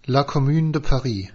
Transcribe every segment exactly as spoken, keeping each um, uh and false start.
La Commune de Paris.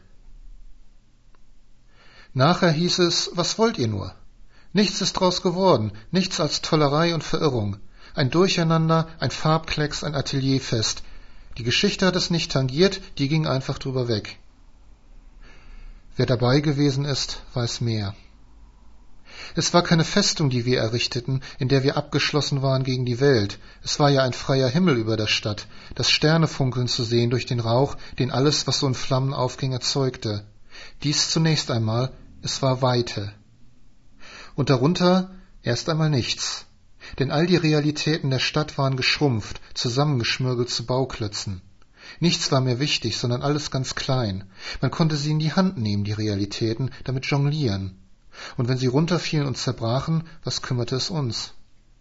Nachher hieß es, was wollt ihr nur? Nichts ist draus geworden, nichts als Tollerei und Verirrung. Ein Durcheinander, ein Farbklecks, ein Atelierfest. Die Geschichte hat es nicht tangiert, die ging einfach drüber weg. Wer dabei gewesen ist, weiß mehr. Es war keine Festung, die wir errichteten, in der wir abgeschlossen waren gegen die Welt. Es war ja ein freier Himmel über der Stadt, das Sternefunkeln zu sehen durch den Rauch, den alles, was so in Flammen aufging, erzeugte. Dies zunächst einmal, es war Weite. Und darunter erst einmal nichts. Denn all die Realitäten der Stadt waren geschrumpft, zusammengeschmürgelt zu Bauklötzen. Nichts war mehr wichtig, sondern alles ganz klein. Man konnte sie in die Hand nehmen, die Realitäten, damit jonglieren. Und wenn sie runterfielen und zerbrachen, was kümmerte es uns?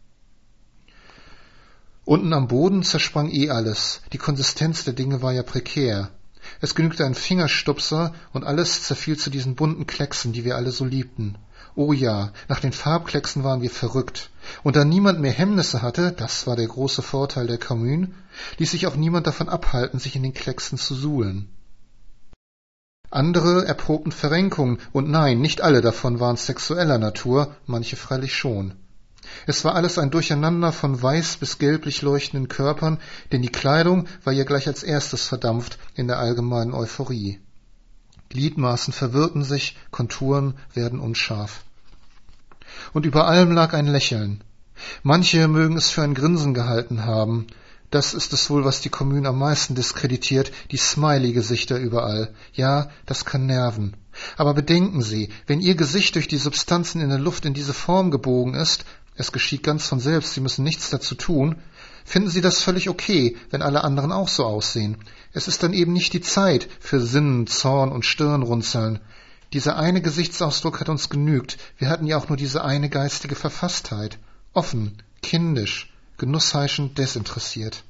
Unten am Boden zersprang eh alles. Die Konsistenz der Dinge war ja prekär. Es genügte ein Fingerstupser und alles zerfiel zu diesen bunten Klecksen, die wir alle so liebten. Oh ja, nach den Farbklecksen waren wir verrückt. Und da niemand mehr Hemmnisse hatte, das war der große Vorteil der Commune, ließ sich auch niemand davon abhalten, sich in den Klecksen zu suhlen. Andere erprobten Verrenkungen, und nein, nicht alle davon waren sexueller Natur, manche freilich schon. Es war alles ein Durcheinander von weiß bis gelblich leuchtenden Körpern, denn die Kleidung war ja gleich als erstes verdampft in der allgemeinen Euphorie. Gliedmaßen verwirrten sich, Konturen werden unscharf. Und über allem lag ein Lächeln. Manche mögen es für ein Grinsen gehalten haben. Das ist es wohl, was die Commune am meisten diskreditiert, die Smiley-Gesichter überall. Ja, das kann nerven. Aber bedenken Sie, wenn Ihr Gesicht durch die Substanzen in der Luft in diese Form gebogen ist, es geschieht ganz von selbst, Sie müssen nichts dazu tun, finden Sie das völlig okay, wenn alle anderen auch so aussehen. Es ist dann eben nicht die Zeit für Sinnen, Zorn und Stirnrunzeln. Dieser eine Gesichtsausdruck hat uns genügt. Wir hatten ja auch nur diese eine geistige Verfasstheit. Offen, kindisch, genussheischend, desinteressiert.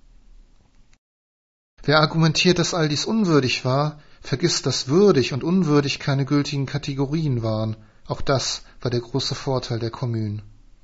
Wer argumentiert, dass all dies unwürdig war, vergisst, dass würdig und unwürdig keine gültigen Kategorien waren. Auch das war der große Vorteil der Commune.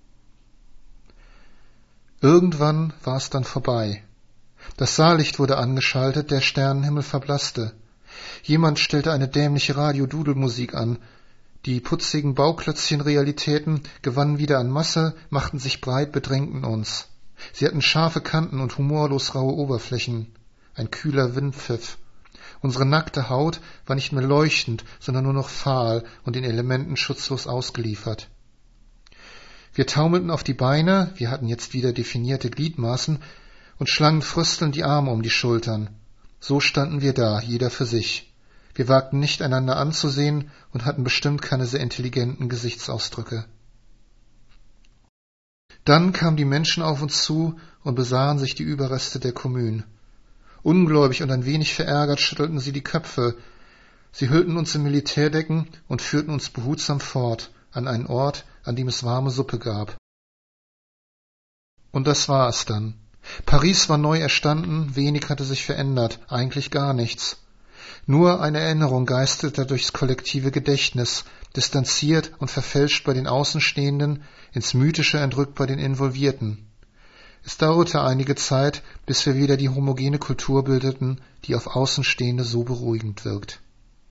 Irgendwann war es dann vorbei. Das Saallicht wurde angeschaltet, der Sternenhimmel verblasste. Jemand stellte eine dämliche Radio-Dudelmusik an. Die putzigen Bauklötzchen-Realitäten gewannen wieder an Masse, machten sich breit, bedrängten uns. Sie hatten scharfe Kanten und humorlos raue Oberflächen. Ein kühler Wind pfiff. Unsere nackte Haut war nicht mehr leuchtend, sondern nur noch fahl und den Elementen schutzlos ausgeliefert. Wir taumelten auf die Beine, wir hatten jetzt wieder definierte Gliedmaßen, und schlangen fröstelnd die Arme um die Schultern. So standen wir da, jeder für sich. Wir wagten nicht, einander anzusehen und hatten bestimmt keine sehr intelligenten Gesichtsausdrücke. Dann kamen die Menschen auf uns zu und besahen sich die Überreste der Commune. Ungläubig und ein wenig verärgert schüttelten sie die Köpfe. Sie hüllten uns in Militärdecken und führten uns behutsam fort, an einen Ort, an dem es warme Suppe gab. Und das war es dann. Paris war neu erstanden, wenig hatte sich verändert, eigentlich gar nichts. Nur eine Erinnerung geisterte durchs kollektive Gedächtnis, distanziert und verfälscht bei den Außenstehenden, ins Mythische entrückt bei den Involvierten. Es dauerte einige Zeit, bis wir wieder die homogene Kultur bildeten, die auf Außenstehende so beruhigend wirkt.